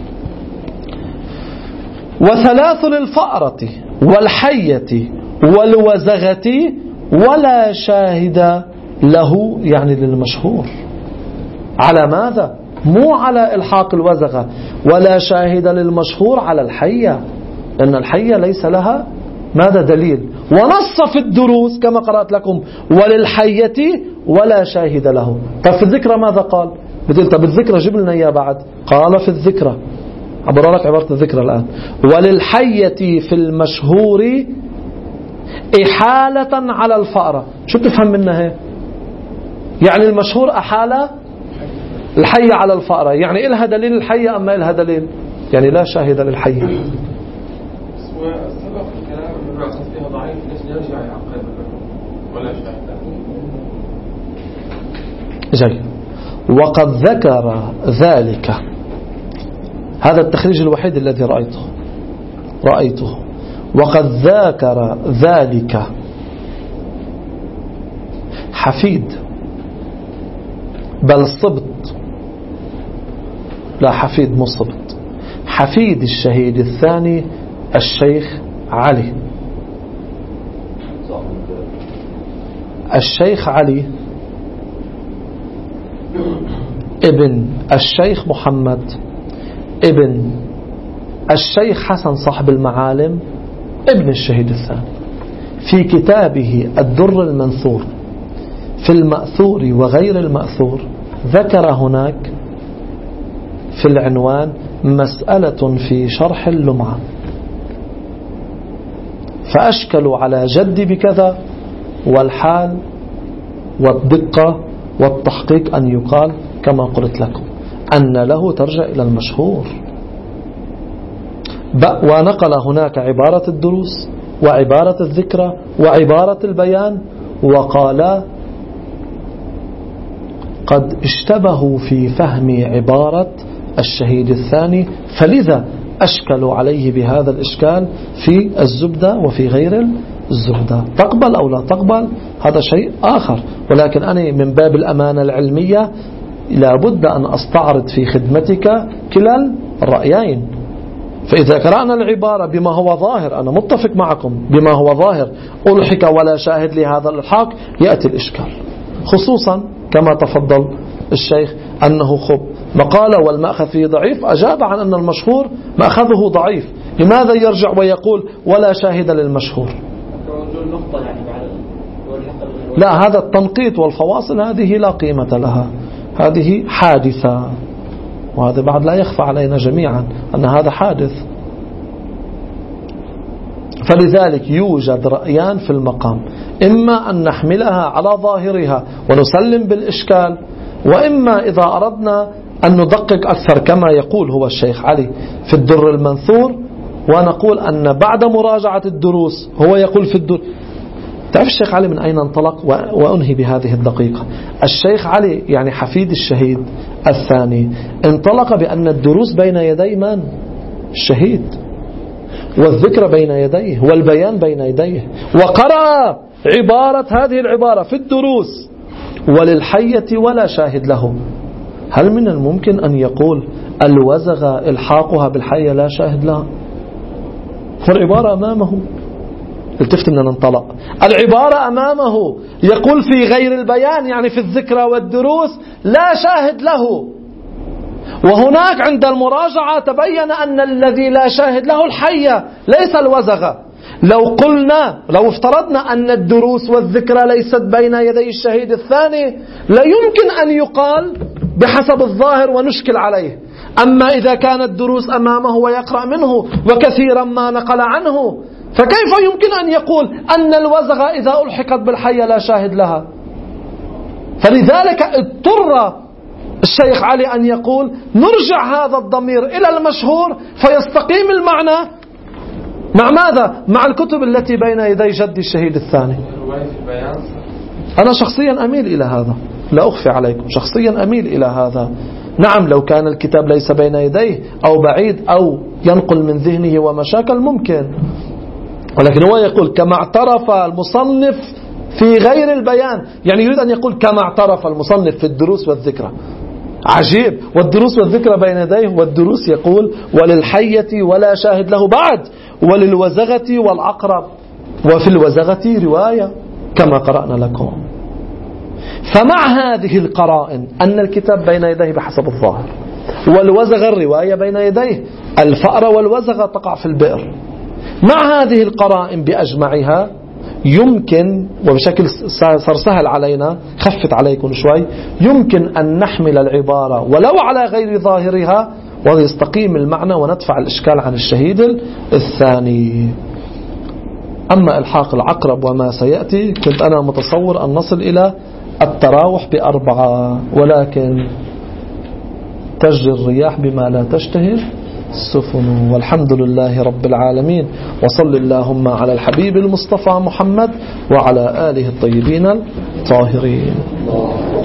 S1: وثلاث للفأرة والحية والوزغة ولا شاهد له، يعني للمشهور. على ماذا؟ مو على إلحاق الوزغة، ولا شاهد للمشهور على الحية، لأن الحية ليس لها ماذا دليل. ونص في الدروس كما قرأت لكم: وللحية ولا شاهد له. طب في الذكرى ماذا قال؟ بتقول طب الذكرى جيب لنا إياه بعد. قال في الذكرى، عبر لك عبارة الذكرى الآن: وللحية في المشهور إحالة على الفأرة. شو تفهم منها هي؟ يعني المشهور أحال الحية على الفأرة، يعني إلها دليل الحية أما إلها دليل، يعني لا شاهد للحية.
S3: السبب في الكلام أن الرأس فيها ضعيف، ليش يرجع يعقد ولا شاهد؟
S1: جيد. وقد ذكر ذلك، هذا التخريج الوحيد الذي رأيته رأيته وقد ذكر ذلك حفيد، بل صبت، لا حفيد مو صبت، حفيد الشهيد الثاني الشيخ علي. الشيخ علي ابن الشيخ محمد ابن الشيخ حسن صاحب المعالم ابن الشهيد الثاني، في كتابه الدر المنثور في المأثور وغير المأثور ذكر هناك في العنوان مسألة في شرح اللمعة، فأشكلوا على جدي بكذا، والحال والدقة والتحقيق أن يقال كما قلت لكم أن له ترجع إلى المشهور. ونقل هناك عبارة الدروس وعبارة الذكرى وعبارة البيان، وقال قد اشتبهوا في فهم عبارة الشهيد الثاني، فلذا أشكلوا عليه بهذا الإشكال في الزبدة وفي غير الزبدة. تقبل أو لا تقبل هذا شيء آخر، ولكن أنا من باب الأمانة العلمية لابد أن أستعرض في خدمتك كلا الرأيين. فإذا قرأنا العبارة بما هو ظاهر، أنا متفق معكم بما هو ظاهر، ألحق ولا شاهد لهذا الإلحاق، يأتي الإشكال، خصوصا كما تفضل الشيخ أنه خب مقالة والمأخذ فيه ضعيف، أجاب عن أن المشهور مأخذه ضعيف، لماذا يرجع ويقول ولا شاهد للمشهور؟ لا، هذا التنقيط والفواصل هذه لا قيمة لها، هذه حادثة، وهذا بعد لا يخفى علينا جميعا أن هذا حادث. فلذلك يوجد رأيان في المقام، إما أن نحملها على ظاهرها ونسلم بالإشكال، وإما إذا أردنا أن ندقق أكثر كما يقول هو الشيخ علي في الدر المنثور، ونقول أن بعد مراجعة الدروس هو يقول في الدر. تعرف الشيخ علي من أين انطلق؟ وأنهي بهذه الدقيقة. الشيخ علي يعني حفيد الشهيد الثاني انطلق بأن الدروس بين يدي من؟ الشهيد، والذكر بين يديه، والبيان بين يديه، وقرأ عبارة هذه العبارة في الدروس وللحية ولا شاهد له. هل من الممكن أن يقول الوزغ الحاقها بالحية لا شاهد لها؟ فالعبارة أمامه، التفت أن ننطلق، العبارة أمامه يقول في غير البيان يعني في الذكرى والدروس لا شاهد له، وهناك عند المراجعة تبين أن الذي لا شاهد له الحية ليس الوزغ. لو قلنا لو افترضنا أن الدروس والذكرى ليست بين يدي الشهيد الثاني لا يمكن أن يقال بحسب الظاهر ونشكل عليه. أما إذا كانت الدروس أمامه ويقرأ منه وكثيرا ما نقل عنه، فكيف يمكن أن يقول أن الوزغ إذا ألحقت بالحية لا شاهد لها؟ فلذلك اضطر الشيخ علي أن يقول نرجع هذا الضمير إلى المشهور فيستقيم المعنى مع ماذا؟ مع الكتب التي بين يدي جد الشهيد الثاني. أنا شخصيا أميل إلى هذا، لا أخفي عليكم، شخصيا أميل إلى هذا. نعم لو كان الكتاب ليس بين يديه أو بعيد أو ينقل من ذهنه ومشاكل ممكن، ولكن هو يقول كما اعترف المصنف في غير البيان، يعني يريد أن يقول كما اعترف المصنف في الدروس والذكرى. عجيب، والدروس والذكرى بين يديه، والدروس يقول وللحية ولا شاهد له بعد، وللوزغة والعقرب، وفي الوزغة رواية كما قرأنا لكم. فمع هذه القرائن أن الكتاب بين يديه بحسب الظاهر، والوزغ الرواية بين يديه، الفأر والوزغ تقع في البئر، مع هذه القرائن بأجمعها يمكن، وبشكل صار سهل علينا، خفت عليكم شوي، يمكن أن نحمل العبارة ولو على غير ظاهرها ويستقيم المعنى وندفع الإشكال عن الشهيد الثاني. أما إلحاق العقرب وما سيأتي كنت أنا متصور أن نصل إلى التراوح بأربعة، ولكن تجري الرياح بما لا تشتهي السفن، والحمد لله رب العالمين، وصل اللهم على الحبيب المصطفى محمد وعلى آله الطيبين الطاهرين.